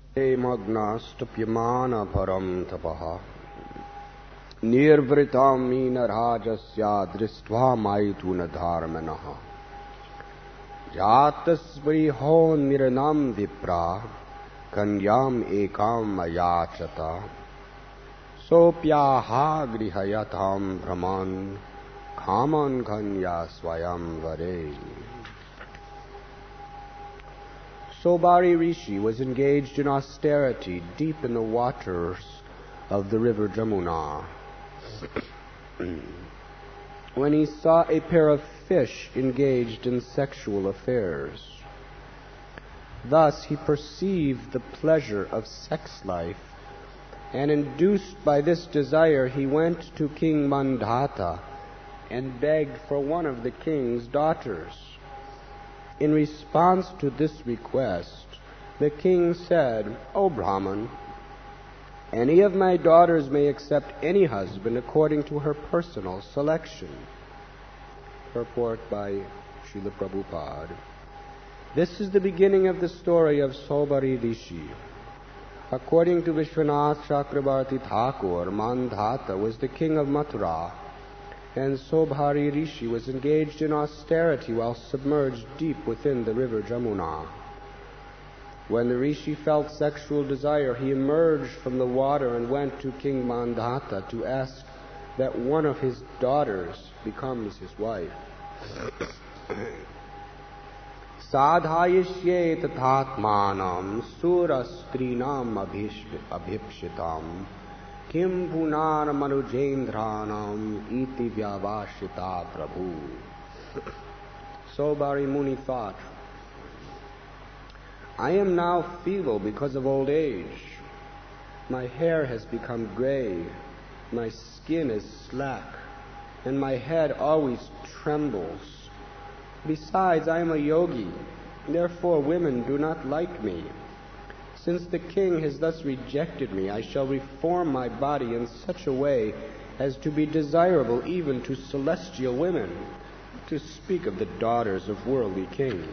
Magnastupyamana param tapaha nirvritam minarajasya dristva maituna dharmanaha jatasvriho niranam vipra kanyam ekam ayachata sopyaha grihayatam brahman kaman kanya swayam vare. Sobari Rishi was engaged in austerity deep in the waters of the river Jamuna when he saw a pair of fish engaged in sexual affairs. Thus he perceived the pleasure of sex life, and induced by this desire he went to King Mandhata and begged for one of the king's daughters. In response to this request, the king said, "O Brahman, any of my daughters may accept any husband according to her personal selection." Purport by Srila Prabhupada. This is the beginning of the story of Sobari Rishi. According to Vishwanath Chakrabarti Thakur, Mandhata was the king of Mathura, and Sobari Rishi was engaged in austerity while submerged deep within the river Jamuna. When the Rishi felt sexual desire, he emerged from the water and went to King Mandhata to ask that one of his daughters becomes his wife. Sadhayishye tathatmanam surastrinam abhipshitam Kim punar manujendranam iti vyavashita prabhu. Sobari Muni thought, I am now feeble because of old age. My hair has become gray, my skin is slack, and my head always trembles. Besides, I am a yogi, therefore women do not like me. Since the king has thus rejected me, I shall reform my body in such a way as to be desirable even to celestial women, to speak of the daughters of worldly kings.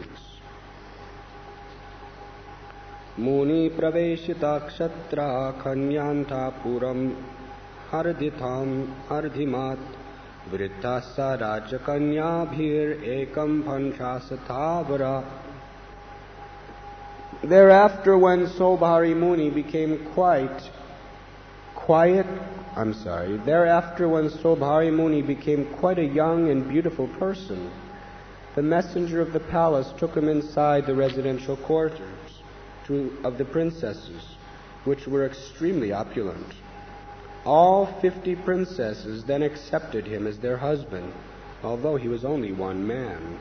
Muni praveshita kshatra kanyanta puram harditham ardhimat vrittasa rajakanyabhir ekam panchasathavara. Thereafter, when Sobari Muni became quite a young and beautiful person, the messenger of the palace took him inside the residential quarters of the princesses, which were extremely opulent. All 50 princesses then accepted him as their husband, although he was only one man.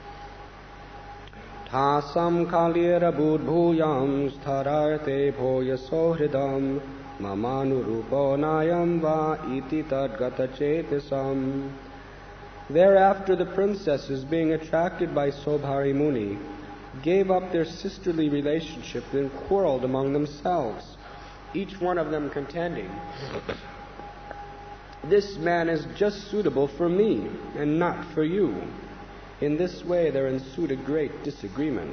Thasam kalira budbhuyam sthararte bhoyaso hridam mamanurupo nayam va iti tadgata chetasam. Thereafter the princesses, being attracted by Sobari Muni, gave up their sisterly relationship and quarreled among themselves, each one of them contending, "This man is just suitable for me and not for you." In this way there ensued a great disagreement.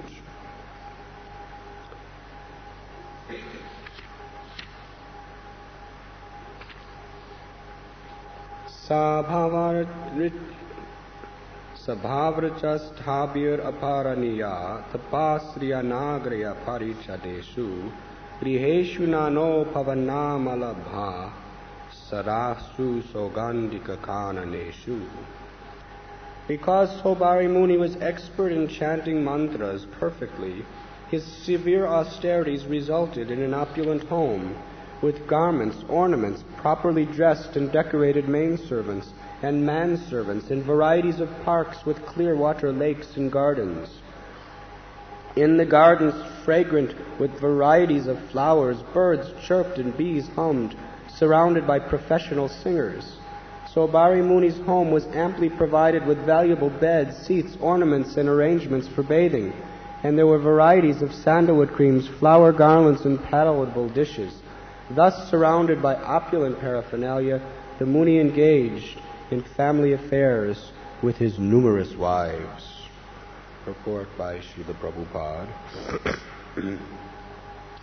Sabhavrachasthabhir aparaniya tapasriya nagraya parichadeshu griheshu nano pavanamalabha sarasu sogandika kananeshu. Because Sobari Muni was expert in chanting mantras perfectly, his severe austerities resulted in an opulent home, with garments, ornaments, properly dressed and decorated maidservants and manservants, and varieties of parks with clear water lakes and gardens. In the gardens, fragrant with varieties of flowers, birds chirped and bees hummed, surrounded by professional singers. Sobari Muni's home was amply provided with valuable beds, seats, ornaments, and arrangements for bathing, and there were varieties of sandalwood creams, flower garlands, and palatable dishes. Thus, surrounded by opulent paraphernalia, the Muni engaged in family affairs with his numerous wives. Purport by Srila Prabhupada.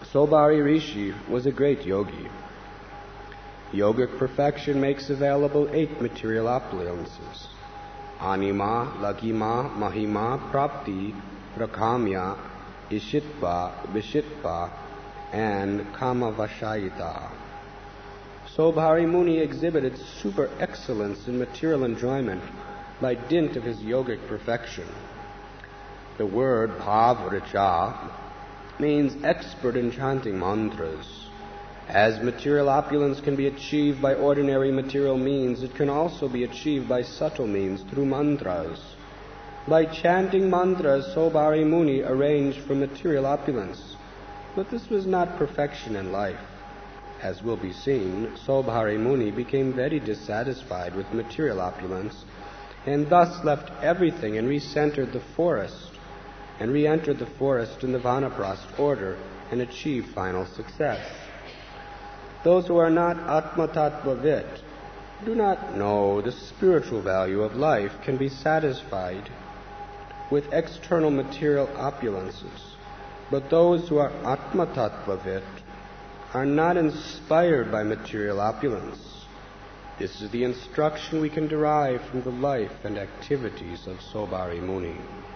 Sobari Rishi was a great yogi. Yogic perfection makes available 8 material opulences: Anima, Lagima, Mahima, Prapti, Prakamya, Ishitva, Vishitva, and Kamavashayita. Sobari Muni exhibited super excellence in material enjoyment by dint of his yogic perfection. The word Bhavraja means expert in chanting mantras. As material opulence can be achieved by ordinary material means, it can also be achieved by subtle means through mantras. By chanting mantras, Sobari Muni arranged for material opulence. But this was not perfection in life. As will be seen, Sobari Muni became very dissatisfied with material opulence, and thus left everything and re-entered the forest in the Vanaprast order and achieved final success. Those who are not Atma-tattva-vit do not know the spiritual value of life can be satisfied with external material opulences. But those who are Atma-tattva-vit are not inspired by material opulence. This is the instruction we can derive from the life and activities of Sobari Muni.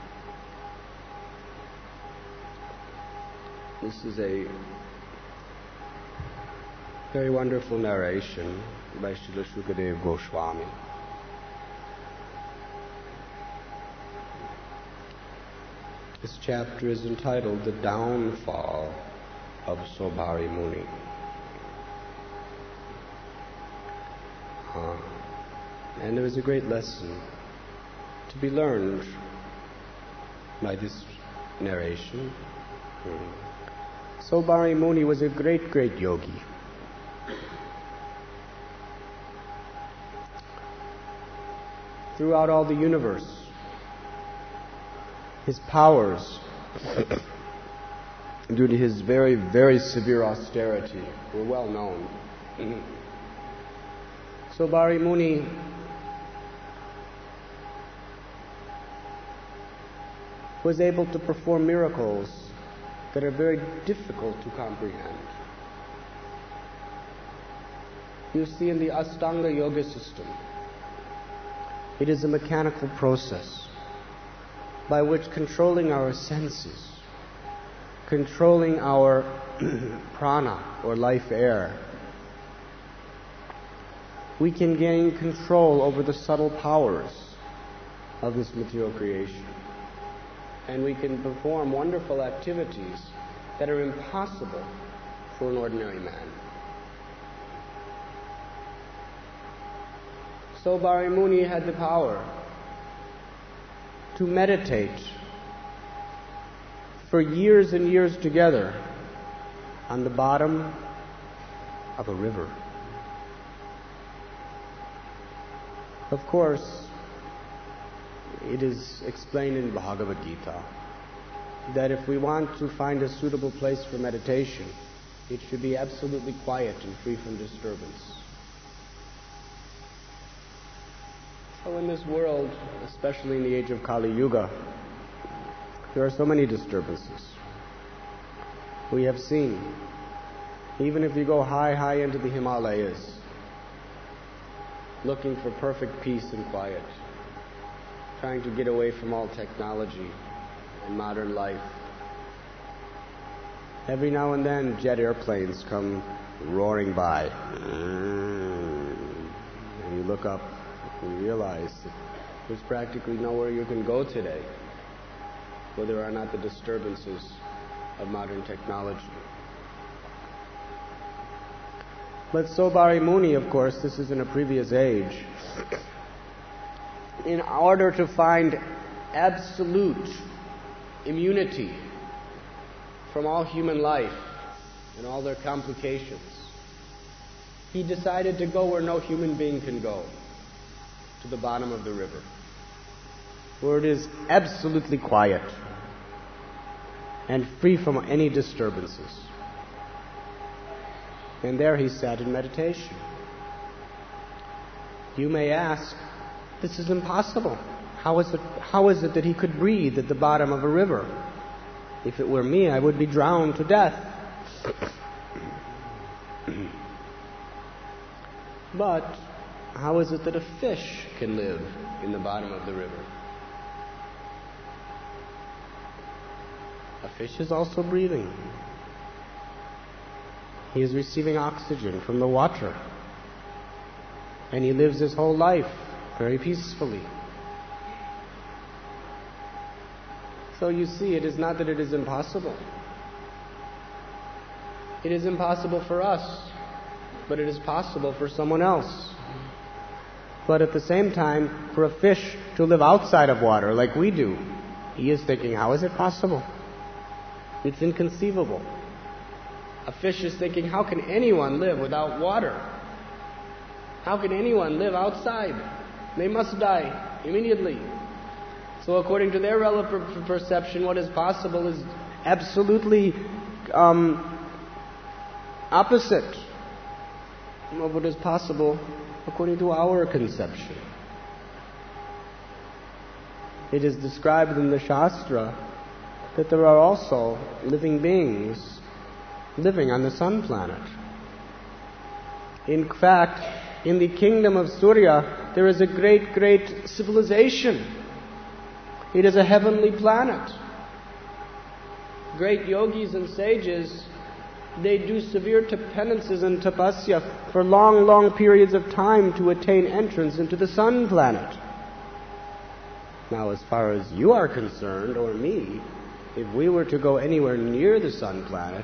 This is a very wonderful narration by Srila Shukadeva Goswami. This chapter is entitled The Downfall of Sobari Muni. And there is a great lesson to be learned by this narration. Sobari Muni was a great, great yogi. Throughout all the universe, his powers, due to his very, very severe austerity, were well known. Sobari Muni was able to perform miracles that are very difficult to comprehend. You see, in the Ashtanga Yoga system, it is a mechanical process by which controlling our senses, controlling our prana or life air, we can gain control over the subtle powers of this material creation. And we can perform wonderful activities that are impossible for an ordinary man. Sobari Muni had the power to meditate for years and years together on the bottom of a river. Of course, it is explained in Bhagavad Gita that if we want to find a suitable place for meditation, it should be absolutely quiet and free from disturbance. So in this world, especially in the age of Kali Yuga, there are so many disturbances. We have seen, even if you go high, high into the Himalayas, looking for perfect peace and quiet, trying to get away from all technology and modern life. Every now and then, jet airplanes come roaring by. And you look up and you realize that there's practically nowhere you can go today where there are not the disturbances of modern technology. But Sobari Muni, of course, this is in a previous age, in order to find absolute immunity from all human life and all their complications, he decided to go where no human being can go, to the bottom of the river, where it is absolutely quiet and free from any disturbances. And there he sat in meditation. You may ask, this is impossible. How is it that he could breathe at the bottom of a river? If it were me, I would be drowned to death. But how is it that a fish can live in the bottom of the river? A fish is also breathing. He is receiving oxygen from the water. And he lives his whole life very peacefully. So you see, it is not that it is impossible. It is impossible for us, but it is possible for someone else. But at the same time, for a fish to live outside of water like we do, he is thinking, how is it possible? It's inconceivable. A fish is thinking, how can anyone live without water? How can anyone live outside? They must die immediately. So according to their relative perception, what is possible is absolutely opposite of what is possible according to our conception. It is described in the Shastra that there are also living beings living on the sun planet. In fact, in the kingdom of Surya, there is a great, great civilization. It is a heavenly planet. Great yogis and sages, they do severe penances and tapasya for long, long periods of time to attain entrance into the sun planet. Now, as far as you are concerned, or me, if we were to go anywhere near the sun planet,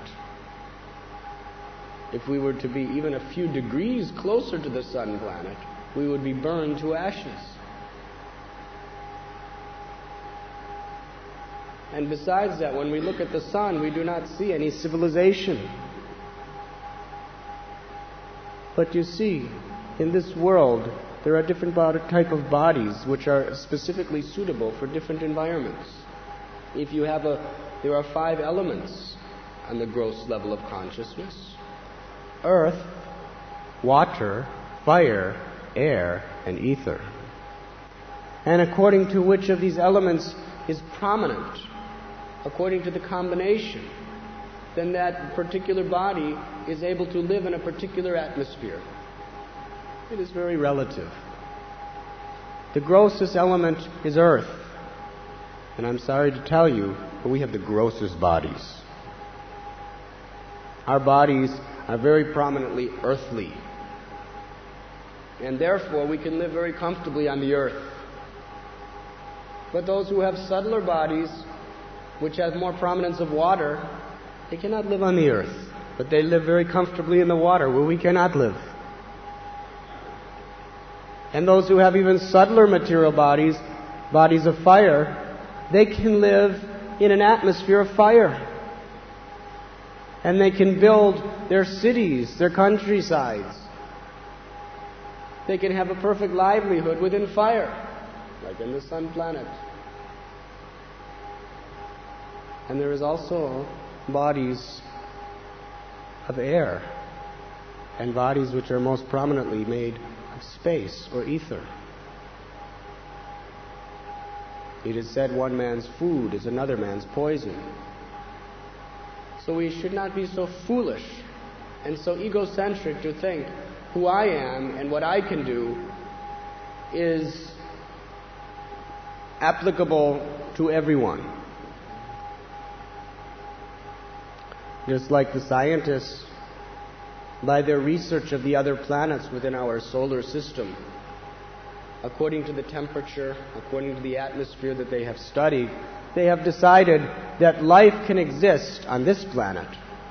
if we were to be even a few degrees closer to the sun planet, we would be burned to ashes. And besides that, when we look at the sun, we do not see any civilization. But you see, in this world, there are different type of bodies which are specifically suitable for different environments. There are 5 elements on the gross level of consciousness: earth, water, fire, air, and ether. And according to which of these elements is prominent, according to the combination, then that particular body is able to live in a particular atmosphere. It is very relative. The grossest element is earth. And I'm sorry to tell you, but we have the grossest bodies. Our bodies are very prominently earthly. And therefore we can live very comfortably on the earth. But those who have subtler bodies, which have more prominence of water, they cannot live on the earth. But they live very comfortably in the water, where we cannot live. And those who have even subtler material bodies, bodies of fire, they can live in an atmosphere of fire. And they can build their cities, their countrysides. They can have a perfect livelihood within fire, like in the sun planet. And there is also bodies of air, and bodies which are most prominently made of space or ether. It is said one man's food is another man's poison. So we should not be so foolish and so egocentric to think who I am and what I can do is applicable to everyone. Just like the scientists, by their research of the other planets within our solar system, according to the temperature, according to the atmosphere that they have studied, they have decided that life can exist on this planet.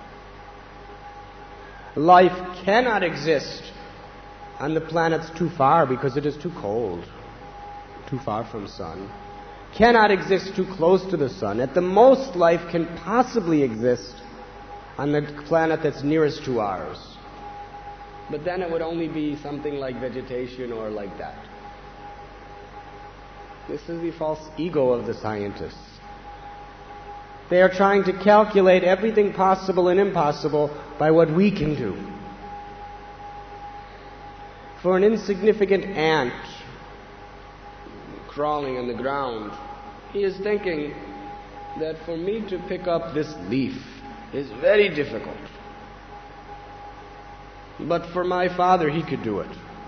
Life cannot exist on the planets too far because it is too cold, too far from sun. Cannot exist too close to the sun. At the most, life can possibly exist on the planet that's nearest to ours. But then it would only be something like vegetation or like that. This is the false ego of the scientists. They are trying to calculate everything possible and impossible by what we can do. For an insignificant ant crawling on the ground, he is thinking that for me to pick up this leaf is very difficult. But for my father, he could do it.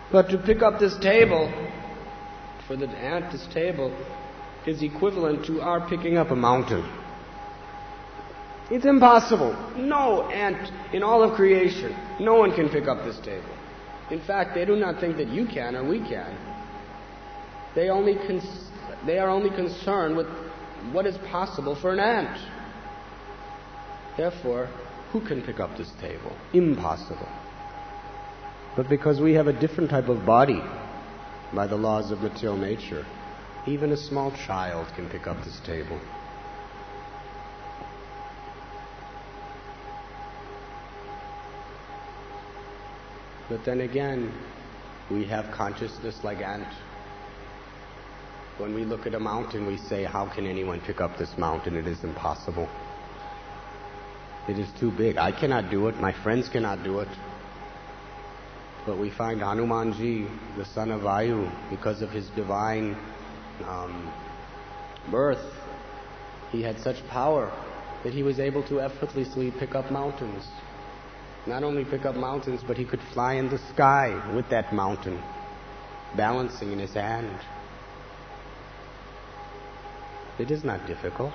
But to pick up this table, for the ant, this table is equivalent to our picking up a mountain. It's impossible. No ant in all of creation, no one can pick up this table. In fact, they do not think that you can or we can. They are only concerned with what is possible for an ant. Therefore, who can pick up this table? Impossible. But because we have a different type of body by the laws of material nature, even a small child can pick up this table. But then again, we have consciousness like ant. When we look at a mountain, we say, how can anyone pick up this mountain? It is impossible. It is too big. I cannot do it. My friends cannot do it. But we find Hanumanji, the son of Vayu, because of his divine birth, he had such power that he was able to effortlessly pick up mountains. Not only pick up mountains, but he could fly in the sky with that mountain, balancing in his hand. It is not difficult.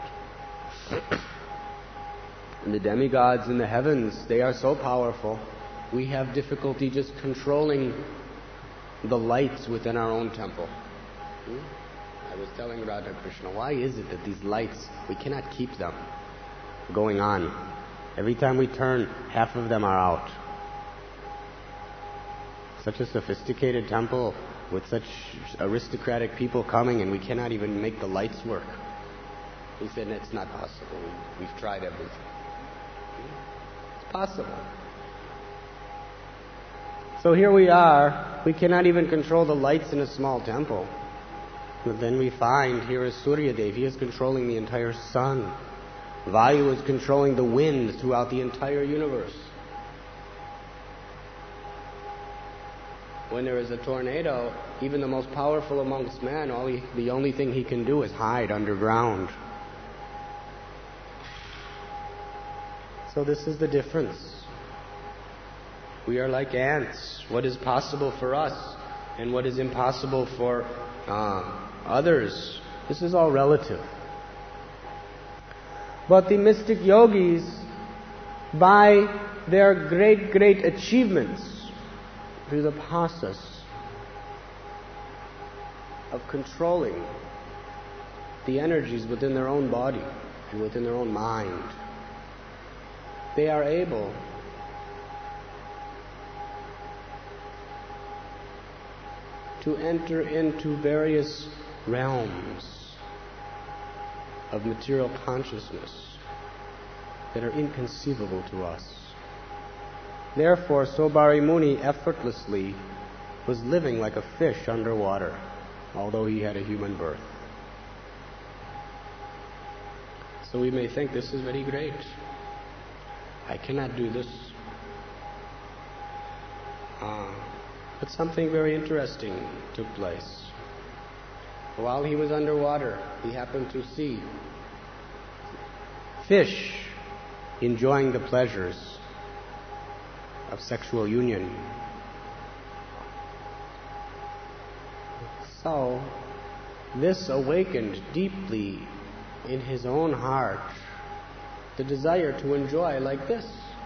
And the demigods in the heavens, they are so powerful. We have difficulty just controlling the lights within our own temple. I was telling Radha Krishna, why is it that these lights, we cannot keep them going on? Every time we turn, half of them are out. Such a sophisticated temple with such aristocratic people coming, and we cannot even make the lights work. He said, it's not possible. We've tried everything. It's possible. So here we are. We cannot even control the lights in a small temple. But then we find here is Surya Dev. He is controlling the entire sun. Vayu is controlling the wind throughout the entire universe. When there is a tornado, even the most powerful amongst men, the only thing he can do is hide underground. So this is the difference. We are like ants. What is possible for us and what is impossible for others, this is all relative. But the mystic yogis, by their great, great achievements, through the process of controlling the energies within their own body and within their own mind, they are able to enter into various realms of material consciousness that are inconceivable to us. Therefore, Sobari Muni effortlessly was living like a fish underwater, although he had a human birth. So we may think this is very great. I cannot do this. But something very interesting took place. While he was underwater, he happened to see fish enjoying the pleasures of sexual union. So, this awakened deeply in his own heart the desire to enjoy like this.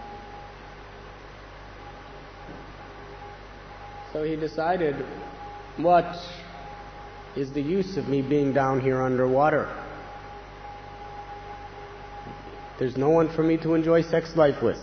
So he decided, what is the use of me being down here underwater? There's no one for me to enjoy sex life with.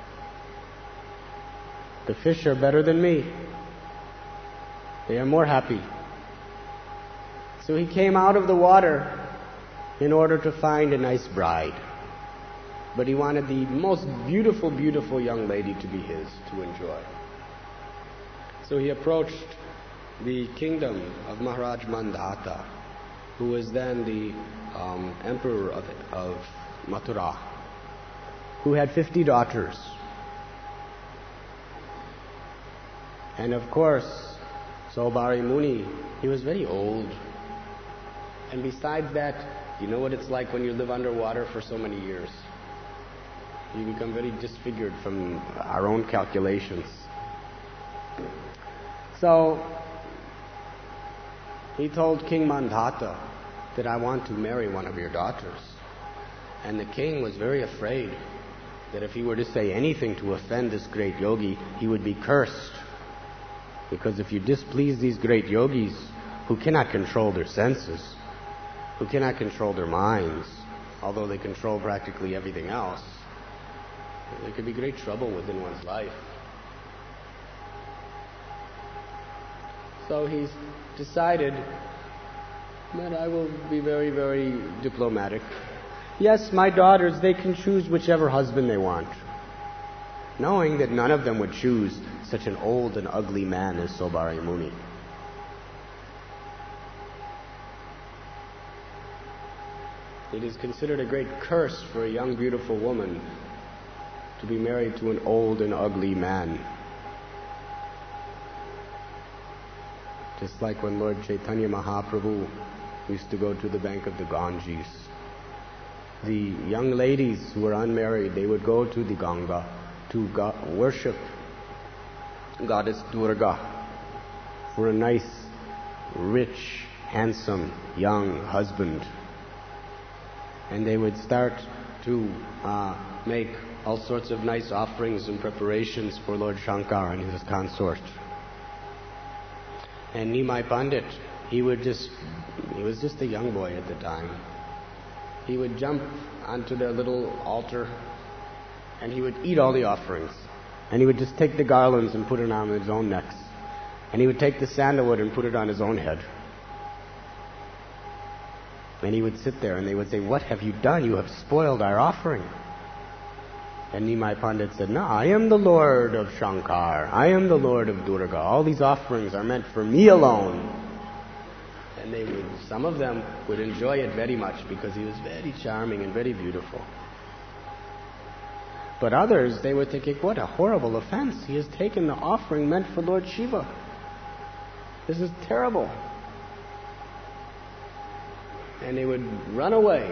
The fish are better than me. They are more happy. So he came out of the water in order to find a nice bride. But he wanted the most beautiful, beautiful young lady to be his, to enjoy. So he approached the kingdom of Maharaj Mandata, who was then the emperor of Mathura, who had 50 daughters. And of course, Sobari Muni, he was very old. And besides that, you know what it's like when you live underwater for so many years. You become very disfigured from our own calculations. So he told King Mandhata that I want to marry one of your daughters. And the king was very afraid that if he were to say anything to offend this great yogi, he would be cursed. Because if you displease these great yogis who cannot control their senses, who cannot control their minds, although they control practically everything else, there could be great trouble within one's life. So he's decided that I will be very, very diplomatic. Yes, my daughters, they can choose whichever husband they want, knowing that none of them would choose such an old and ugly man as Saubhari Muni. It is considered a great curse for a young, beautiful woman to be married to an old and ugly man. Just like when Lord Chaitanya Mahaprabhu used to go to the bank of the Ganges. The young ladies who were unmarried, they would go to the Ganga to worship Goddess Durga for a nice, rich, handsome, young husband. And they would start to make all sorts of nice offerings and preparations for Lord Shankar and his consort. And Nimai Pandit, he was just a young boy at the time. He would jump onto their little altar and he would eat all the offerings. And he would just take the garlands and put it on his own necks. And he would take the sandalwood and put it on his own head. And he would sit there and they would say, "What have you done? You have spoiled our offering." And Nimai Pandit said, "No, I am the Lord of Shankar. I am the Lord of Durga. All these offerings are meant for me alone." And some of them would enjoy it very much because he was very charming and very beautiful. But others, they were thinking, "What a horrible offense. He has taken the offering meant for Lord Shiva. This is terrible." And they would run away.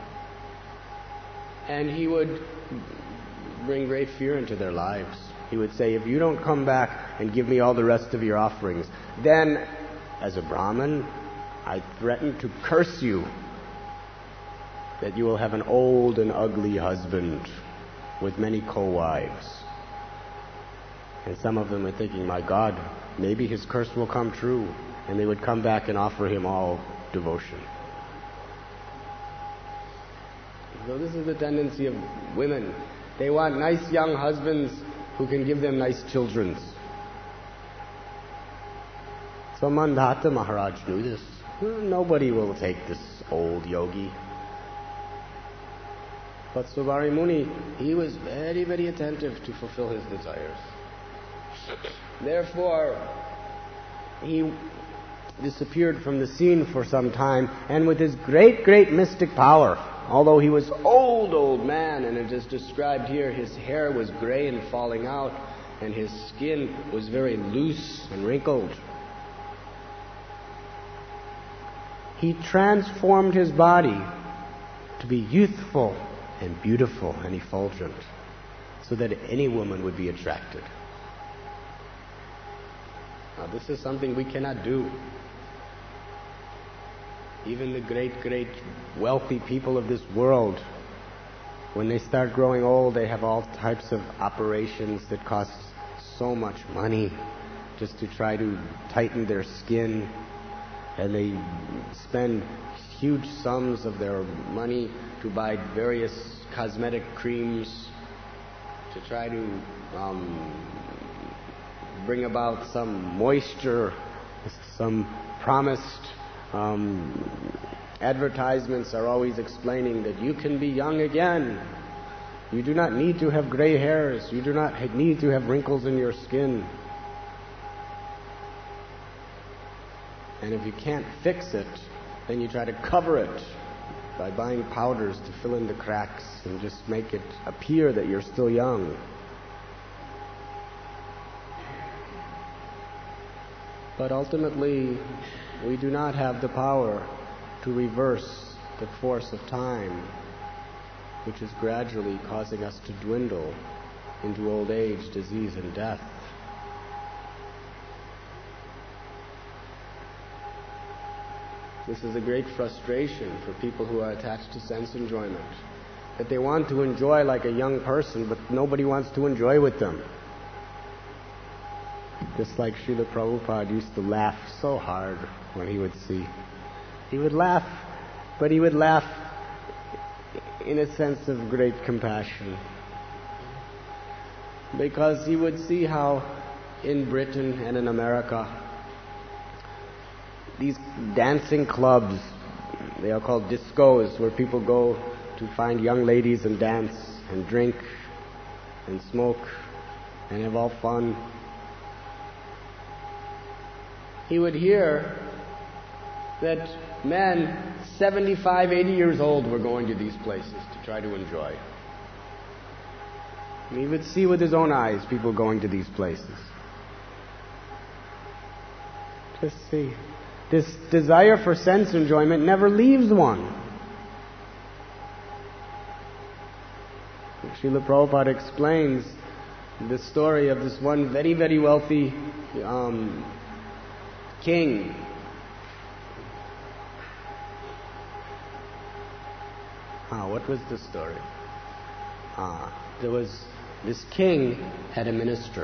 And he would bring great fear into their lives. He would say, "If you don't come back and give me all the rest of your offerings, then as a Brahmin, I threaten to curse you that you will have an old and ugly husband with many co-wives." And some of them were thinking, "My God, maybe his curse will come true." And they would come back and offer him all devotion. So this is the tendency of women. They want nice young husbands who can give them nice children. So Mandhata Maharaj knew this. Nobody will take this old yogi. But Saubhari Muni, he was very, very attentive to fulfill his desires. Therefore, he disappeared from the scene for some time, and with his great, great mystic power, although he was old man, and it is described here, his hair was gray and falling out, and his skin was very loose and wrinkled. He transformed his body to be youthful and beautiful and effulgent, so that any woman would be attracted. Now this is something we cannot do. Even the great, great wealthy people of this world, when they start growing old, they have all types of operations that cost so much money just to try to tighten their skin. And they spend huge sums of their money to buy various cosmetic creams to try to bring about some moisture, some promised advertisements are always explaining that you can be young again. You do not need to have gray hairs. You do not need to have wrinkles in your skin. And if you can't fix it, then you try to cover it by buying powders to fill in the cracks and just make it appear that you're still young. But ultimately, we do not have the power to reverse the force of time, which is gradually causing us to dwindle into old age, disease, and death. This is a great frustration for people who are attached to sense enjoyment. That they want to enjoy like a young person, but nobody wants to enjoy with them. Just like Srila Prabhupada used to laugh so hard when he would see. He would laugh, but he would laugh in a sense of great compassion. Because he would see how in Britain and in America, these dancing clubs, they are called discos, where people go to find young ladies and dance and drink and smoke and have all fun. He would hear that men 75, 80 years old were going to these places to try to enjoy. He would see with his own eyes people going to these places. Just see. This desire for sense enjoyment never leaves one. Srila Prabhupada explains the story of this one very, very wealthy king. What was the story? There was this king had a minister.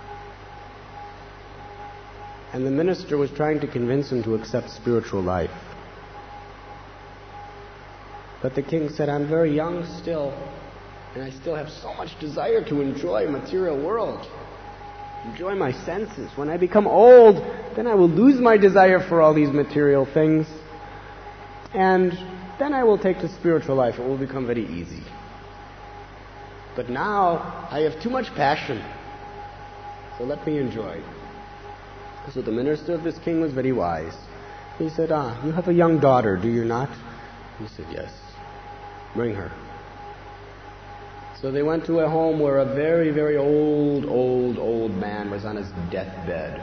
And the minister was trying to convince him to accept spiritual life. But the king said, I'm very young still, and I still have so much desire to enjoy material world, enjoy my senses. When I become old, then I will lose my desire for all these material things, and then I will take to spiritual life. It will become very easy. But now I have too much passion, so let me enjoy. So the minister of this king was very wise. He said, you have a young daughter, do you not? He said, yes. Bring her. So they went to a home where a very, very old man was on his deathbed.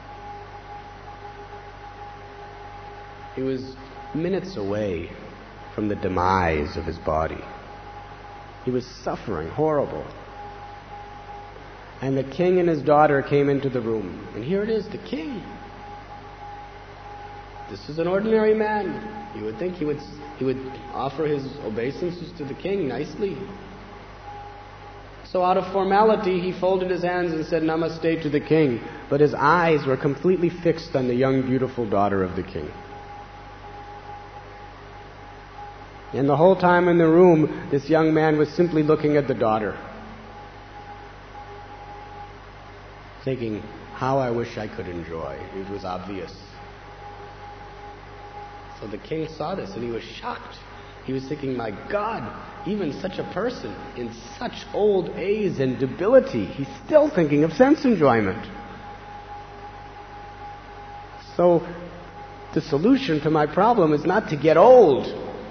He was minutes away from the demise of his body. He was suffering horrible. And the king and his daughter came into the room. And here it is, the king. This is an ordinary man. You would think he would offer his obeisances to the king nicely. So out of formality, he folded his hands and said namaste to the king. But his eyes were completely fixed on the young, beautiful daughter of the king. And the whole time in the room, this young man was simply looking at the daughter, thinking, how I wish I could enjoy. It was obvious. So the king saw this and he was shocked. He was thinking, my God, even such a person in such old age and debility, he's still thinking of sense enjoyment. So the solution to my problem is not to get old.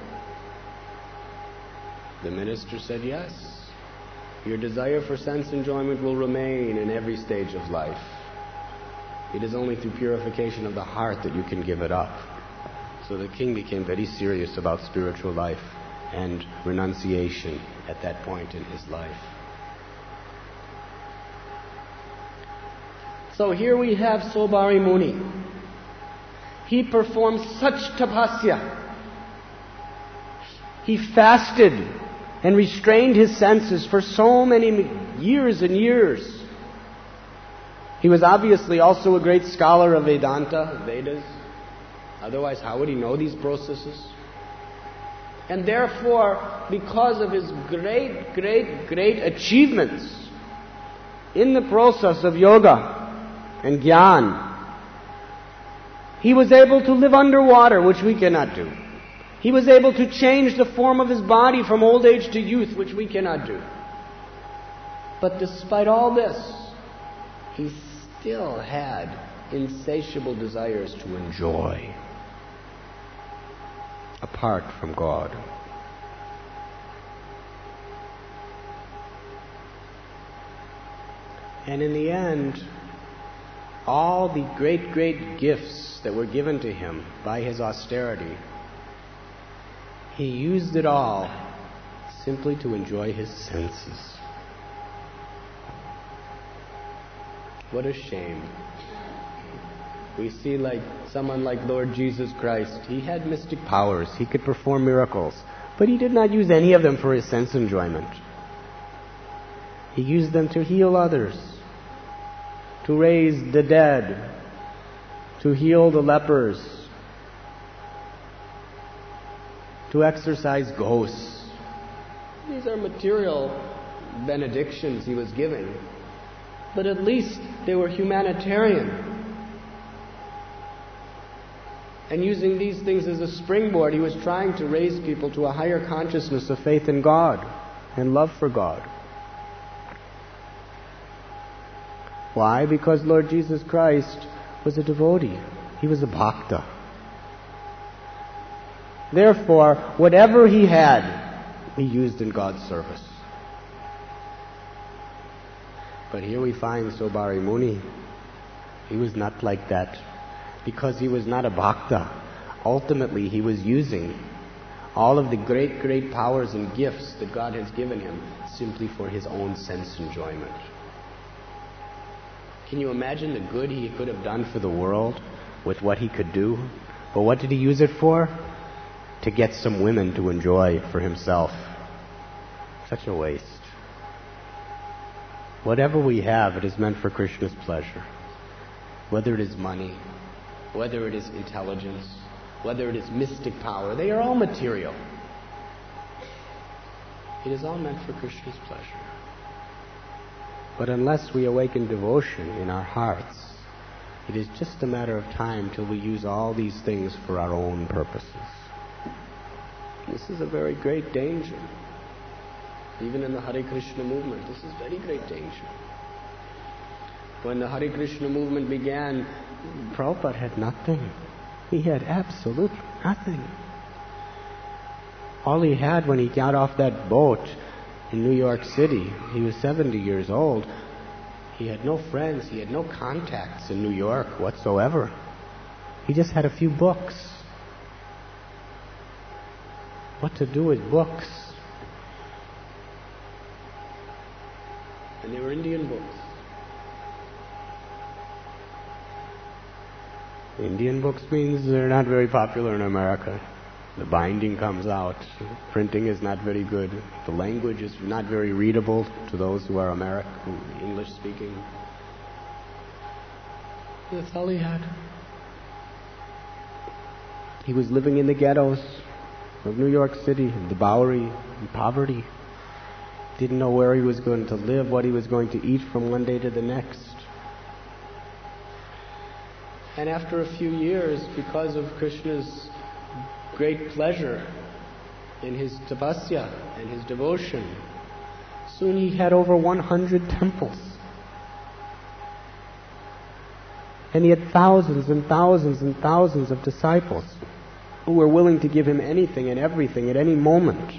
The minister said, yes. Your desire for sense enjoyment will remain in every stage of life. It is only through purification of the heart that you can give it up. So the king became very serious about spiritual life and renunciation at that point in his life. So here we have Saubhari Muni. He performed such tapasya. He fasted and restrained his senses for so many years and years. He was obviously also a great scholar of Vedanta, Vedas. Otherwise, how would he know these processes? And therefore, because of his great achievements in the process of yoga and jnana, he was able to live underwater, which we cannot do. He was able to change the form of his body from old age to youth, which we cannot do. But despite all this, he still had insatiable desires to enjoy, apart from God. And in the end, all the great gifts that were given to him by his austerity, he used it all simply to enjoy his senses. What a shame. We see like someone like Lord Jesus Christ. He had mystic powers. He could perform miracles. But he did not use any of them for his sense enjoyment. He used them to heal others, to raise the dead, to heal the lepers, to exorcise ghosts. These are material benedictions he was giving, but at least they were humanitarian. And using these things as a springboard, he was trying to raise people to a higher consciousness of faith in God and love for God. Why? Because Lord Jesus Christ was a devotee. He was a bhakta. Therefore, whatever he had, he used in God's service. But here we find Saubhari Muni. He was not like that. Because he was not a bhakta. Ultimately, he was using all of the great, great powers and gifts that God has given him simply for his own sense enjoyment. Can you imagine the good he could have done for the world with what he could do? But what did he use it for? To get some women to enjoy for himself. Such a waste. Whatever we have, it is meant for Krishna's pleasure. Whether it is money, whether it is intelligence, whether it is mystic power, they are all material. It is all meant for Krishna's pleasure. But unless we awaken devotion in our hearts, it is just a matter of time till we use all these things for our own purposes. This is a very great danger. Even in the Hare Krishna movement, this is very great danger. When the Hare Krishna movement began, Prabhupada had nothing. He had absolutely nothing. All he had when he got off that boat in New York City, he was 70 years old. He had no friends. He had no contacts in New York whatsoever. He just had a few books. What to do with books? And they were Indian books. Indian books means they're not very popular in America. The binding comes out. Printing is not very good. The language is not very readable to those who are American, English speaking. That's all he had. He was living in the ghettos of New York City, in the Bowery, in poverty. Didn't know where he was going to live, what he was going to eat from one day to the next. And after a few years, because of Krishna's great pleasure in his tapasya and his devotion, soon he had over 100 temples. And he had thousands and thousands and thousands of disciples who were willing to give him anything and everything at any moment.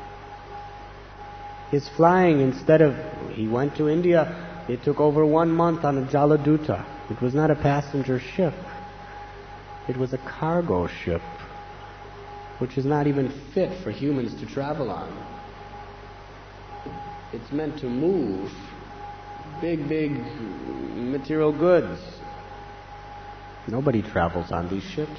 His flying, he went to India, it took over 1 month on a Jaladuta. It was not a passenger ship. It was a cargo ship, which is not even fit for humans to travel on. It's meant to move big, big material goods. Nobody travels on these ships.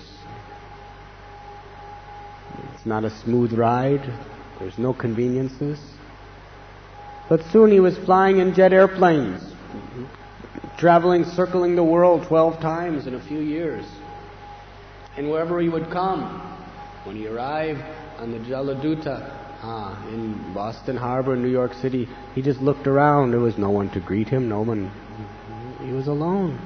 It's not a smooth ride. There's no conveniences. But soon he was flying in jet airplanes, traveling, circling the world 12 times in a few years. And wherever he would come, when he arrived on the Jaladuta in Boston Harbor, New York City, he just looked around. There was no one to greet him, no one. He was alone.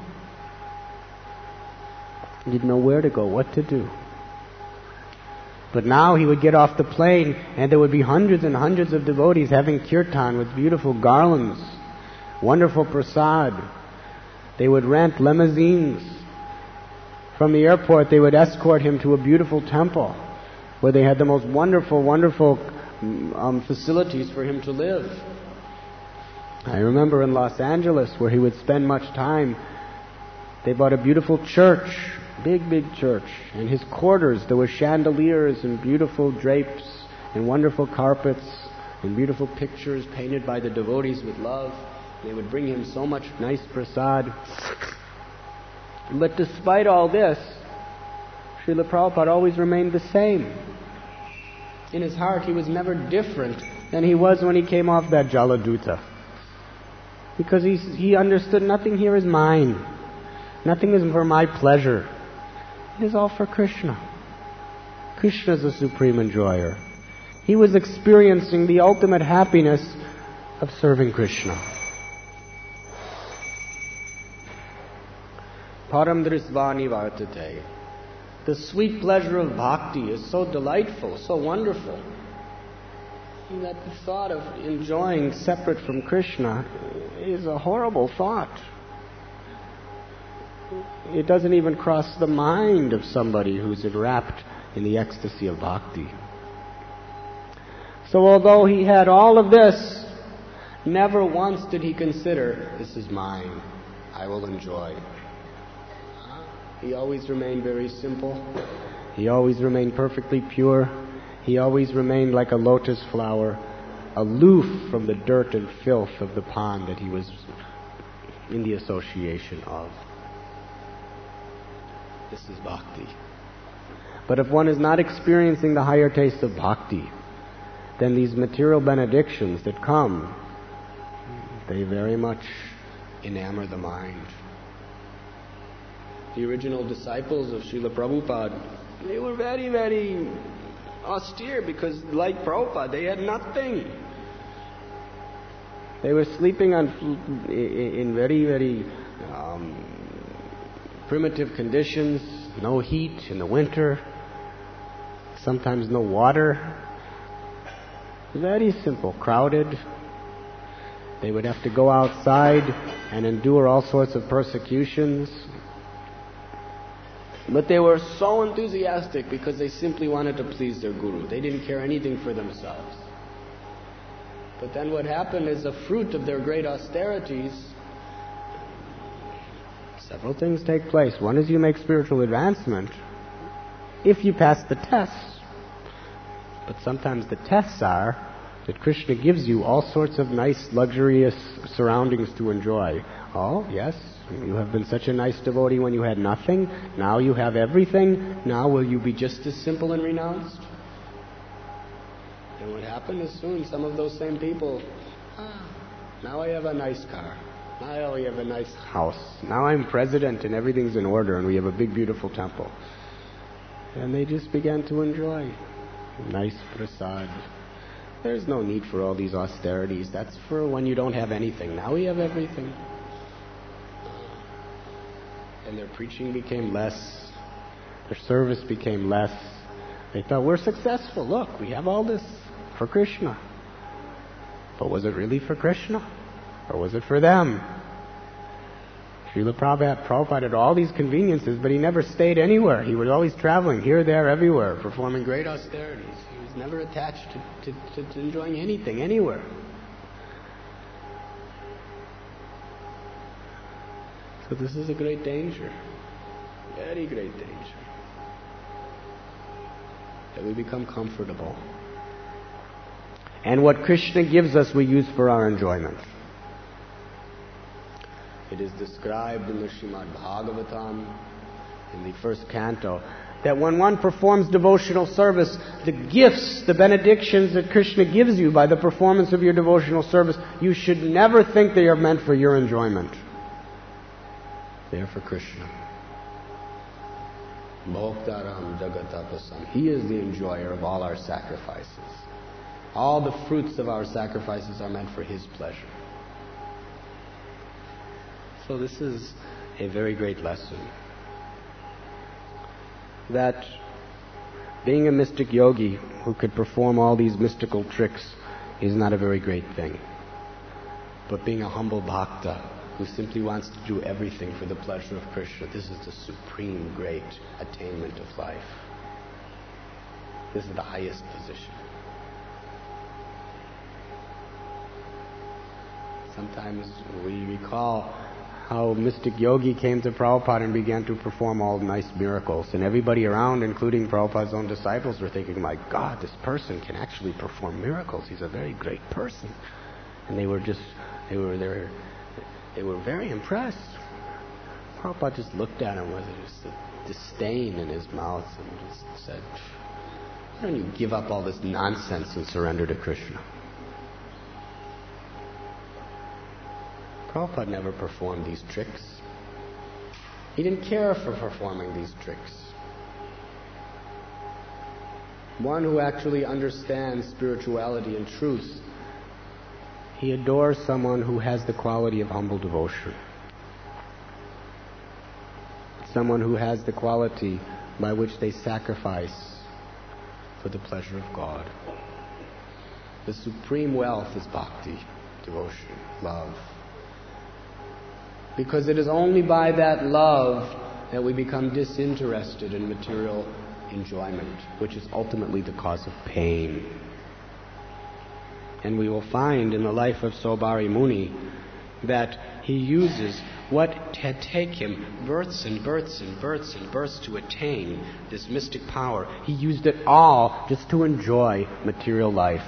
He didn't know where to go, what to do. But now he would get off the plane and there would be hundreds and hundreds of devotees having kirtan with beautiful garlands, wonderful prasad. They would rent limousines. From the airport they would escort him to a beautiful temple where they had the most wonderful, wonderful facilities for him to live. I remember in Los Angeles where he would spend much time, they bought a beautiful church, big, big church. In his quarters there were chandeliers and beautiful drapes and wonderful carpets and beautiful pictures painted by the devotees with love. They would bring him so much nice prasad. But despite all this, Srila Prabhupada always remained the same. In his heart, he was never different than he was when he came off that Jaladuta. Because he understood nothing here is mine. Nothing is for my pleasure. It is all for Krishna. Krishna is the supreme enjoyer. He was experiencing the ultimate happiness of serving Krishna. Param drisvani vartate. The sweet pleasure of bhakti is so delightful, so wonderful, that the thought of enjoying separate from Krishna is a horrible thought. It doesn't even cross the mind of somebody who's enwrapped in the ecstasy of bhakti. So although he had all of this, never once did he consider, this is mine, I will enjoy. He always remained very simple. He always remained perfectly pure. He always remained like a lotus flower, aloof from the dirt and filth of the pond that he was in the association of. This is bhakti. But if one is not experiencing the higher taste of bhakti, then these material benedictions that come, they very much enamor the mind. The original disciples of Srila Prabhupada, they were very, very austere because, like Prabhupada, they had nothing. They were sleeping in very, very primitive conditions, no heat in the winter, sometimes no water. Very simple, crowded. They would have to go outside and endure all sorts of persecutions. But they were so enthusiastic because they simply wanted to please their guru. They didn't care anything for themselves. But then what happened is, a fruit of their great austerities, several things take place. One is you make spiritual advancement if you pass the tests. But sometimes the tests are that Krishna gives you all sorts of nice, luxurious surroundings to enjoy. Oh, yes, you have been such a nice devotee when you had nothing. Now you have everything. Now will you be just as simple and renounced? And what happened is, soon some of those same people, now I have a nice car. Now we have a nice house. Now I'm president and everything's in order and we have a big, beautiful temple. And they just began to enjoy nice prasad. There's no need for all these austerities. That's for when you don't have anything. Now we have everything. And their preaching became less. Their service became less. They thought, we're successful. Look, we have all this for Krishna. But was it really for Krishna? Or was it for them? Srila Prabhupada had all these conveniences, but he never stayed anywhere. He was always traveling here, there, everywhere, performing great austerities. He was never attached to enjoying anything, anywhere. So this is a great danger. Very great danger. That we become comfortable. And what Krishna gives us, we use for our enjoyment. It is described in the Srimad Bhagavatam, in the first canto, that when one performs devotional service, the gifts, the benedictions that Krishna gives you by the performance of your devotional service, you should never think they are meant for your enjoyment. They are for Krishna. Bhoktaram Jagatapasam. He is the enjoyer of all our sacrifices. All the fruits of our sacrifices are meant for His pleasure. So this is a very great lesson. That being a mystic yogi who could perform all these mystical tricks is not a very great thing. But being a humble bhakta who simply wants to do everything for the pleasure of Krishna, this is the supreme great attainment of life. This is the highest position. Sometimes we recall how mystic yogi came to Prabhupada and began to perform all nice miracles. And everybody around, including Prabhupada's own disciples, were thinking, my God, this person can actually perform miracles. He's a very great person. And they were very impressed. Prabhupada just looked at him with just a disdain in his mouth and just said, why don't you give up all this nonsense and surrender to Krishna? Prabhupada never performed these tricks. He didn't care for performing these tricks. One who actually understands spirituality and truth, he adores someone who has the quality of humble devotion. Someone who has the quality by which they sacrifice for the pleasure of God. The supreme wealth is bhakti, devotion, love. Because it is only by that love that we become disinterested in material enjoyment, which is ultimately the cause of pain. And we will find in the life of Saubhari Muni that he uses what had taken him births and births and births and births to attain this mystic power. He used it all just to enjoy material life.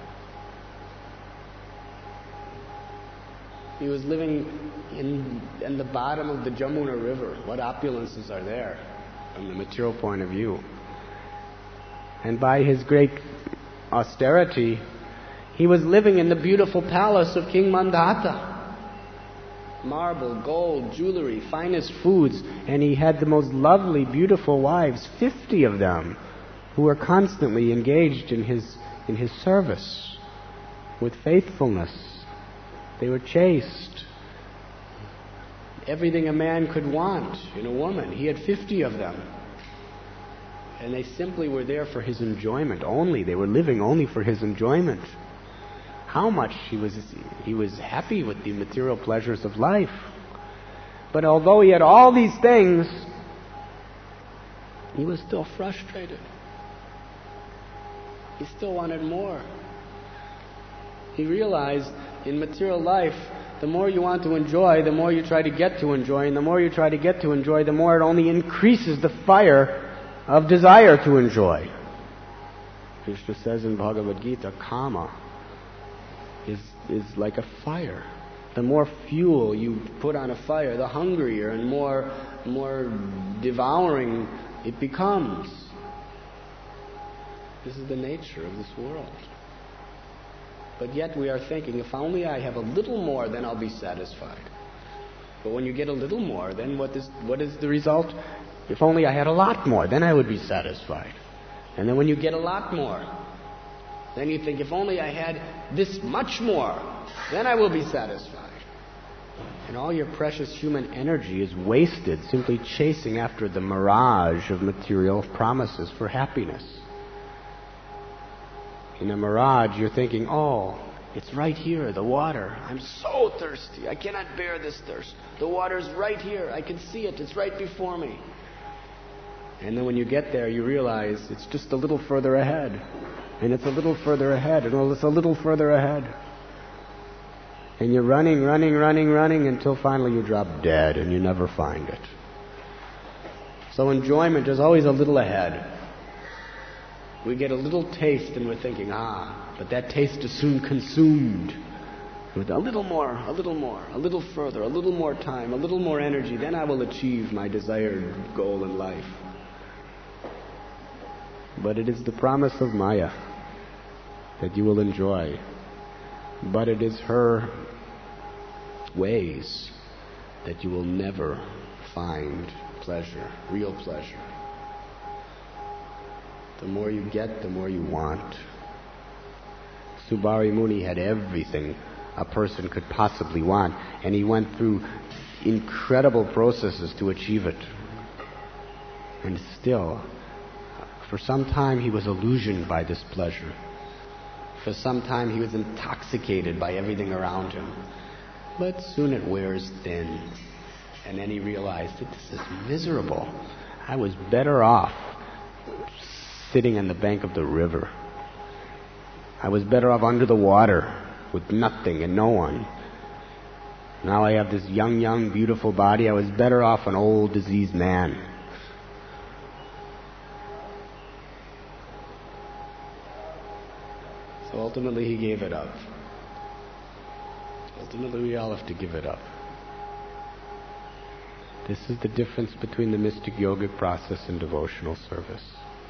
He was living in the bottom of the Jamuna River. What opulences are there from the material point of view? And by his great austerity, he was living in the beautiful palace of King Mandata. Marble, gold, jewelry, finest foods, and he had the most lovely, beautiful wives, 50 of them, who were constantly engaged in his service with faithfulness. They were chaste. Everything a man could want in a woman. He had 50 of them. And they simply were there for his enjoyment only. They were living only for his enjoyment. How much he was happy with the material pleasures of life. But although he had all these things, he was still frustrated. He still wanted more. He realized in material life, the more you want to enjoy, the more you try to get to enjoy, and the more you try to get to enjoy, the more it only increases the fire of desire to enjoy. Krishna says in Bhagavad Gita, Kama is like a fire. The more fuel you put on a fire, the hungrier and more devouring it becomes. This is the nature of this world. But yet we are thinking, if only I have a little more, then I'll be satisfied. But when you get a little more, then what is the result? If only I had a lot more, then I would be satisfied. And then when you get a lot more, then you think, if only I had this much more, then I will be satisfied. And all your precious human energy is wasted simply chasing after the mirage of material promises for happiness. In a mirage, you're thinking, oh, it's right here, the water. I'm so thirsty. I cannot bear this thirst. The water's right here. I can see it. It's right before me. And then when you get there, you realize it's just a little further ahead. And it's a little further ahead. And it's a little further ahead. And you're running until finally you drop dead and you never find it. So enjoyment is always a little ahead. We get a little taste and we're thinking, but that taste is soon consumed. With a little more, a little further, a little more time, a little more energy, then I will achieve my desired goal in life. But it is the promise of Maya that you will enjoy. But it is her ways that you will never find pleasure, real pleasure. The more you get, the more you want. Saubhari Muni had everything a person could possibly want, and he went through incredible processes to achieve it. And still, for some time he was illusioned by this pleasure. For some time he was intoxicated by everything around him. But soon it wears thin. And then he realized that this is miserable. I was better off sitting on the bank of the river. I was better off under the water with nothing and no one. Now I have this young, beautiful body. I was better off an old, diseased man. So ultimately he gave it up. Ultimately we all have to give it up. This is the difference between the mystic yogic process and devotional service.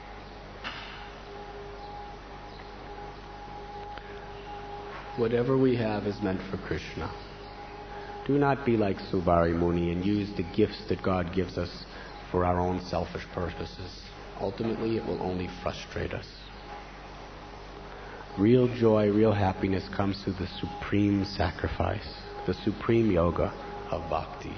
Whatever we have is meant for Krishna. Do not be like Subari Muni and use the gifts that God gives us for our own selfish purposes. Ultimately, it will only frustrate us. Real joy, real happiness comes through the supreme sacrifice, the supreme yoga of bhakti.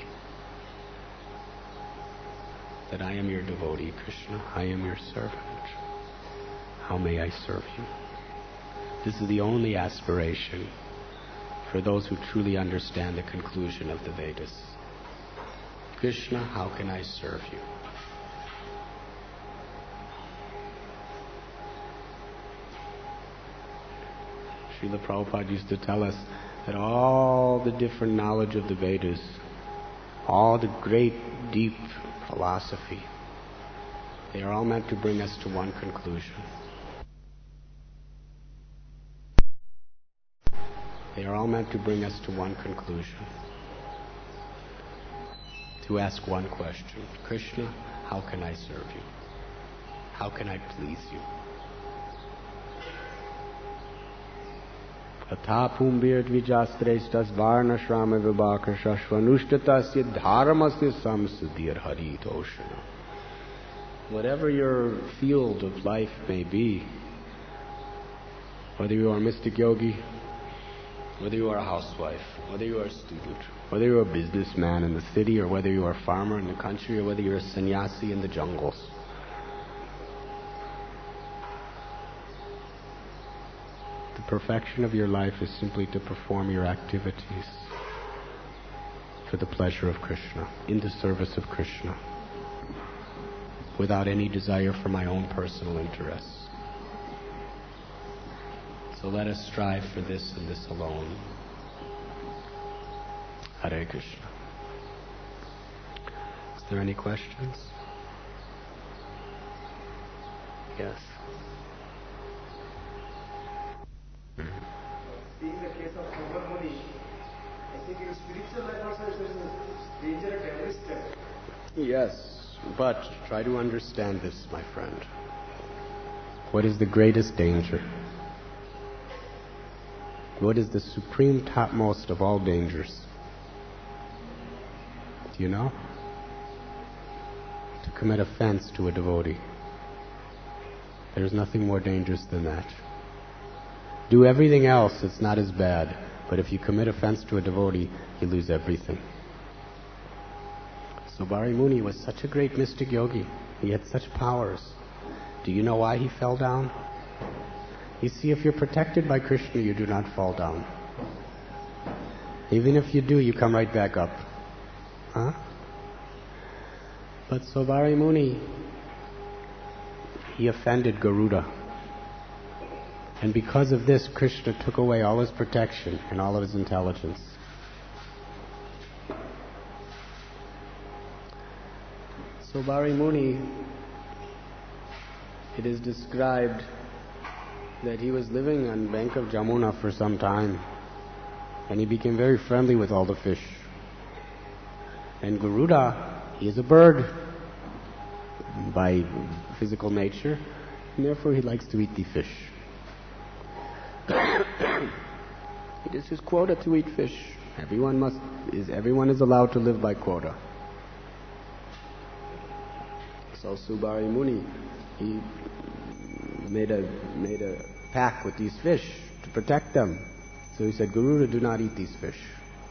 That I am your devotee, Krishna. I am your servant. How may I serve you? This is the only aspiration for those who truly understand the conclusion of the Vedas. Krishna, how can I serve you? Srila Prabhupada used to tell us that all the different knowledge of the Vedas, all the great, deep philosophy, they are all meant to bring us to one conclusion. They are all meant to bring us to one conclusion. To ask one question. Krishna, how can I serve you? How can I please you? Athapumbir dvijastrestas varnashrama vibhakashashvanushtatasya dharmasya samsudir haritoshana. Whatever your field of life may be, whether you are a mystic yogi, whether you are a housewife, whether you are a student, whether you are a businessman in the city, or whether you are a farmer in the country, or whether you're a sannyasi in the jungles. The perfection of your life is simply to perform your activities for the pleasure of Krishna, in the service of Krishna, without any desire for my own personal interests. So let us strive for this and this alone. Hare Krishna. Is there any questions? Yes. Seeing the case of Subari Muni, I think in spiritual life also there is a danger at every step. Yes, but try to understand this, my friend. What is the greatest danger? What is the supreme topmost of all dangers? Do you know? To commit offense to a devotee. There's nothing more dangerous than that. Do everything else, it's not as bad. But if you commit offense to a devotee, you lose everything. Subari Muni was such a great mystic yogi. He had such powers. Do you know why he fell down? You see, if you're protected by Krishna, you do not fall down. Even if you do, you come right back up. Huh? But Subari Muni, he offended Garuda. And because of this, Krishna took away all his protection and all of his intelligence. Subari Muni, it is described that he was living on the bank of Jamuna for some time, and he became very friendly with all the fish. And Garuda, he is a bird by physical nature, and therefore he likes to eat the fish. It is his quota to eat fish. Everyone is allowed to live by quota. So Subari Muni, he made a pact with these fish to protect them. So he said, Garuda, do not eat these fish.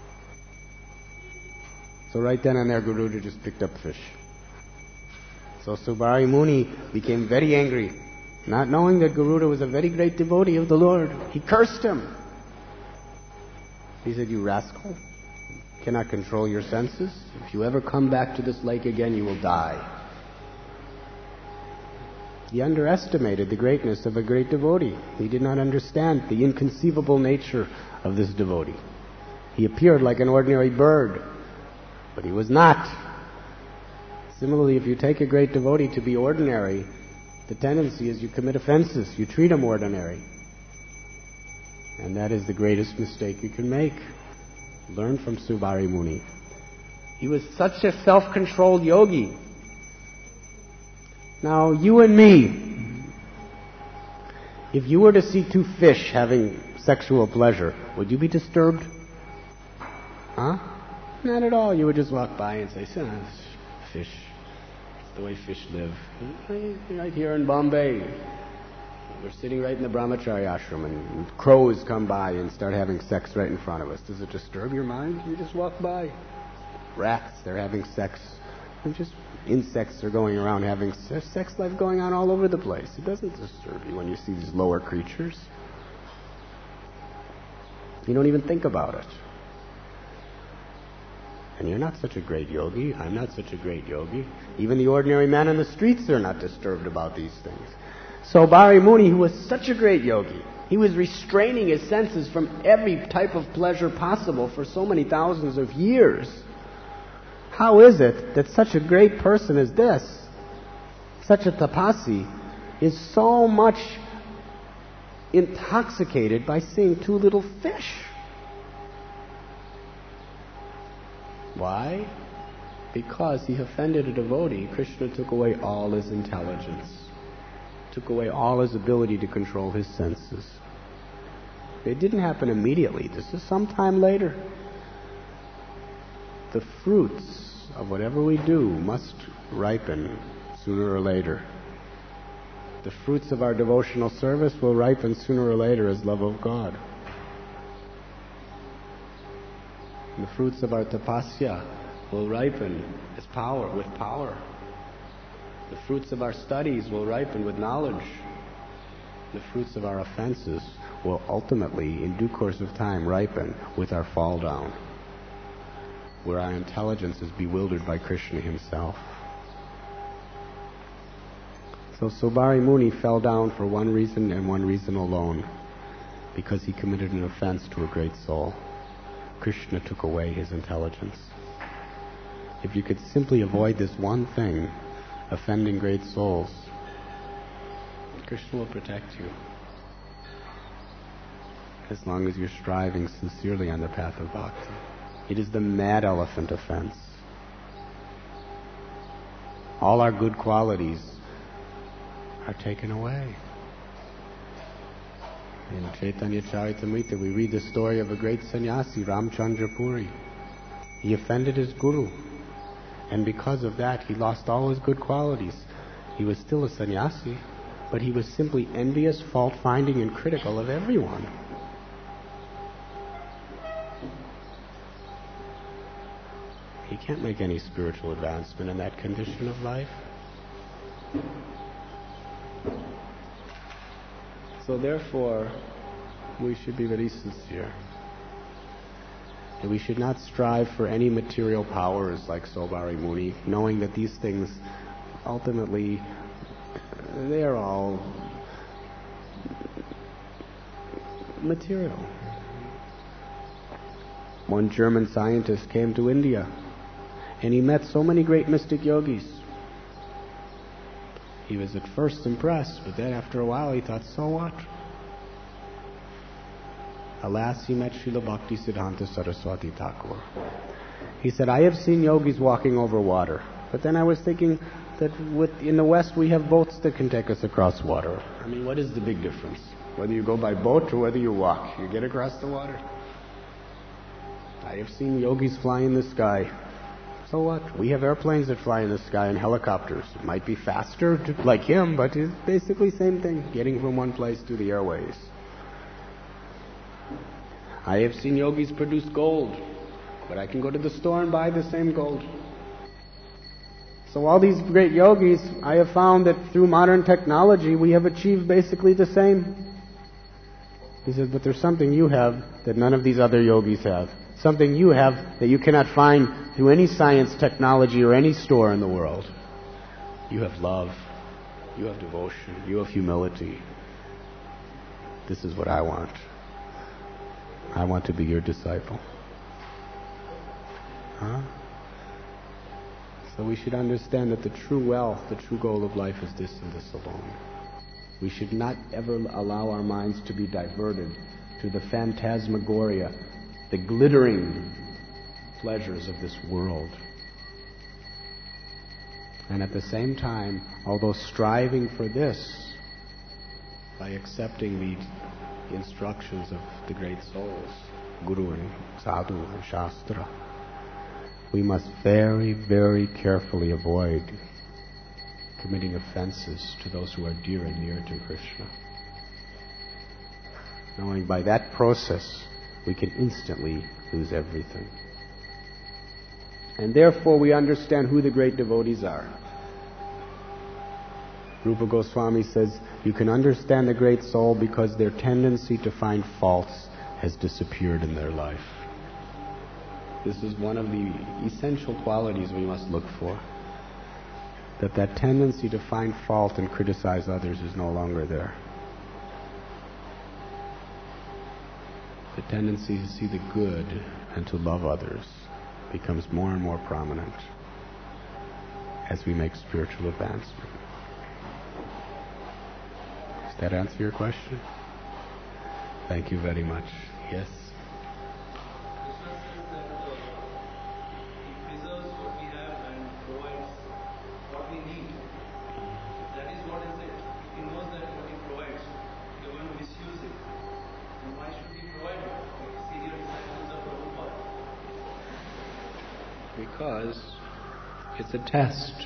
So right then and there, Garuda just picked up fish. So Subari Muni became very angry, not knowing that Garuda was a very great devotee of the Lord. He cursed him. He said, you rascal, you cannot control your senses. If you ever come back to this lake again, you will die. He underestimated the greatness of a great devotee. He did not understand the inconceivable nature of this devotee. He appeared like an ordinary bird, but he was not. Similarly, if you take a great devotee to be ordinary, the tendency is you commit offenses. You treat him ordinary. And that is the greatest mistake you can make. Learn from Subari Muni. He was such a self-controlled yogi. Now, you and me, if you were to see two fish having sexual pleasure, would you be disturbed? Huh? Not at all. You would just walk by and say, fish. It's the way fish live. Right here in Bombay, we're sitting right in the Brahmacharya ashram and crows come by and start having sex right in front of us. Does it disturb your mind? You just walk by. Rats, they're having sex. And just insects are going around having sex life going on all over the place. It doesn't disturb you when you see these lower creatures. You don't even think about it. And you're not such a great yogi. I'm not such a great yogi. Even the ordinary man on the streets are not disturbed about these things. So Bhari Muni, who was such a great yogi, he was restraining his senses from every type of pleasure possible for so many thousands of years. How is it that such a great person as this, such a tapasi, is so much intoxicated by seeing two little fish? Why? Because he offended a devotee. Krishna took away all his intelligence, took away all his ability to control his senses. It didn't happen immediately. This is sometime later. The fruits of whatever we do must ripen sooner or later. The fruits of our devotional service will ripen sooner or later as love of God. And the fruits of our tapasya will ripen as power, with power. The fruits of our studies will ripen with knowledge. The fruits of our offenses will ultimately, in due course of time, ripen with our fall down, where our intelligence is bewildered by Krishna himself. So Bhari Muni fell down for one reason and one reason alone, because he committed an offense to a great soul. Krishna took away his intelligence. If you could simply avoid this one thing, offending great souls, Krishna will protect you, as long as you're striving sincerely on the path of bhakti. It is the mad elephant offense. All our good qualities are taken away. In Chaitanya Charitamrita, we read the story of a great sannyasi, Ramchandra Puri. He offended his guru, and because of that, he lost all his good qualities. He was still a sannyasi, but he was simply envious, fault-finding, and critical of everyone. He can't make any spiritual advancement in that condition of life. So therefore, we should be very sincere. And we should not strive for any material powers like Bhari Muni, knowing that these things, ultimately, they're all material. One German scientist came to India, and he met so many great mystic yogis. He was at first impressed, but then after a while he thought, so what? Alas, he met Srila Bhakti Siddhanta Saraswati Thakur. He said, I have seen yogis walking over water, but then I was thinking that in the West we have boats that can take us across water. I mean, what is the big difference? Whether you go by boat or whether you walk, you get across the water. I have seen yogis fly in the sky. So what? We have airplanes that fly in the sky and helicopters. It might be faster, like him, but it's basically the same thing, getting from one place to the airways. I have seen yogis produce gold, but I can go to the store and buy the same gold. So all these great yogis, I have found that through modern technology, we have achieved basically the same. He says, but there's something you have that none of these other yogis have. Something you have that you cannot find through any science, technology, or any store in the world. You have love. You have devotion. You have humility. This is what I want. I want to be your disciple. Huh? So we should understand that the true wealth, the true goal of life is this and this alone. We should not ever allow our minds to be diverted to the phantasmagoria, the glittering pleasures of this world. And at the same time, although striving for this, by accepting the instructions of the great souls, Guru and Sadhu and Shastra, we must very, very carefully avoid committing offenses to those who are dear and near to Krishna. Knowing by that process we can instantly lose everything. And therefore we understand who the great devotees are. Rupa Goswami says, you can understand the great soul because their tendency to find faults has disappeared in their life. This is one of the essential qualities we must look for. That tendency to find fault and criticize others is no longer there. The tendency to see the good and to love others becomes more and more prominent as we make spiritual advancement. Does that answer your question? Thank you very much. Yes? Krishna says that he preserves what we have and provides what we need. That is what is it. If he knows that what he provides, we are going to misuse it. And why should we provide it? Like senior disciples of Prabhupada. Because it's a test.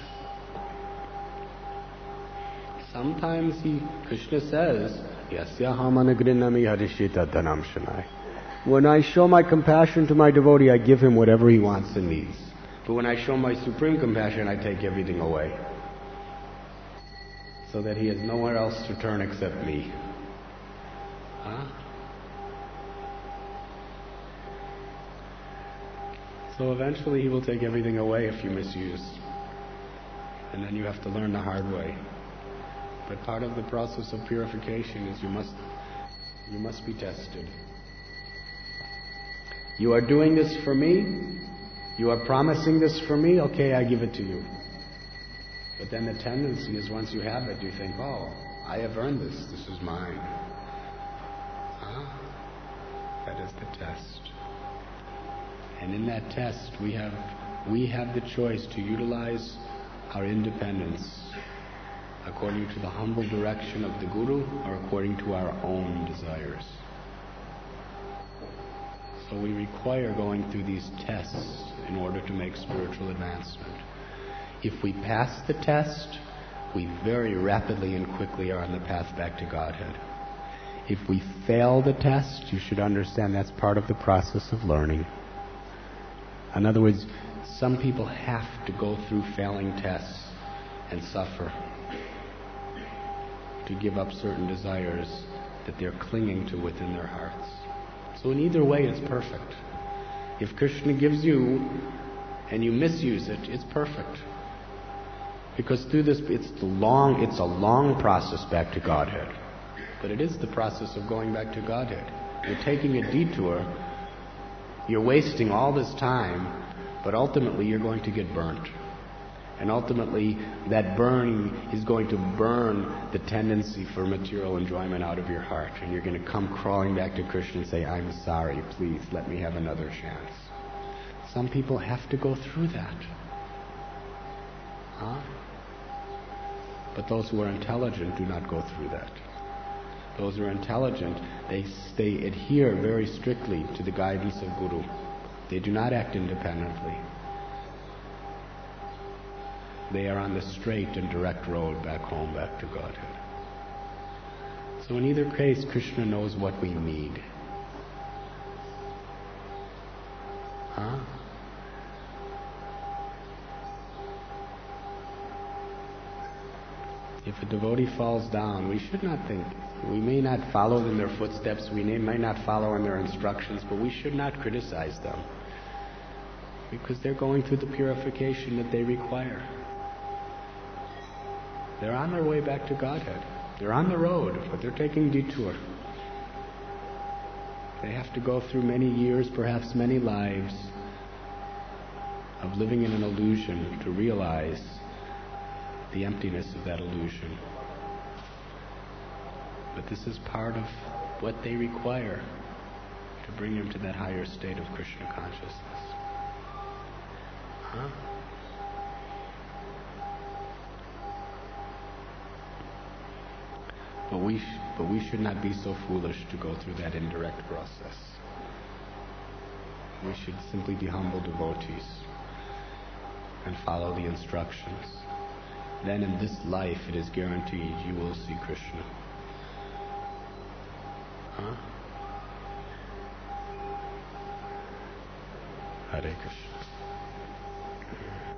Sometimes Krishna says, Yasyaham anagrinami harishita dhanam shanai. When I show my compassion to my devotee, I give him whatever he wants and needs. But when I show my supreme compassion, I take everything away. So that he has nowhere else to turn except me. Huh? So eventually he will take everything away if you misuse. And then you have to learn the hard way. But part of the process of purification is you must be tested. You are doing this for me? You are promising this for me? Okay, I give it to you. But then the tendency is once you have it, you think, oh, I have earned this. This is mine. That is the test. And in that test, we have the choice to utilize our independence according to the humble direction of the Guru or according to our own desires. So we require going through these tests in order to make spiritual advancement. If we pass the test, we very rapidly and quickly are on the path back to Godhead. If we fail the test, you should understand that's part of the process of learning. In other words, some people have to go through failing tests and suffer to give up certain desires that they're clinging to within their hearts. So in either way, it's perfect. If Krishna gives you and you misuse it, it's perfect. Because through this, it's a long process back to Godhead. But it is the process of going back to Godhead. You're taking a detour. You're wasting all this time, but ultimately you're going to get burnt. And ultimately, that burning is going to burn the tendency for material enjoyment out of your heart. And you're going to come crawling back to Krishna and say, I'm sorry, please let me have another chance. Some people have to go through that. But those who are intelligent do not go through that. Those who are intelligent, they adhere very strictly to the guidance of Guru. They do not act independently. They are on the straight and direct road back home, back to Godhead. So in either case, Krishna knows what we need. If a devotee falls down, we should not think. We may not follow in their footsteps, we may not follow in their instructions, but we should not criticize them. Because they're going through the purification that they require. They're on their way back to Godhead. They're on the road, but they're taking detour. They have to go through many years, perhaps many lives, of living in an illusion to realize the emptiness of that illusion. But this is part of what they require to bring them to that higher state of Krishna consciousness. But we should not be so foolish to go through that indirect process. We should simply be humble devotees and follow the instructions. Then in this life it is guaranteed you will see Krishna. Huh? Hare Krishna.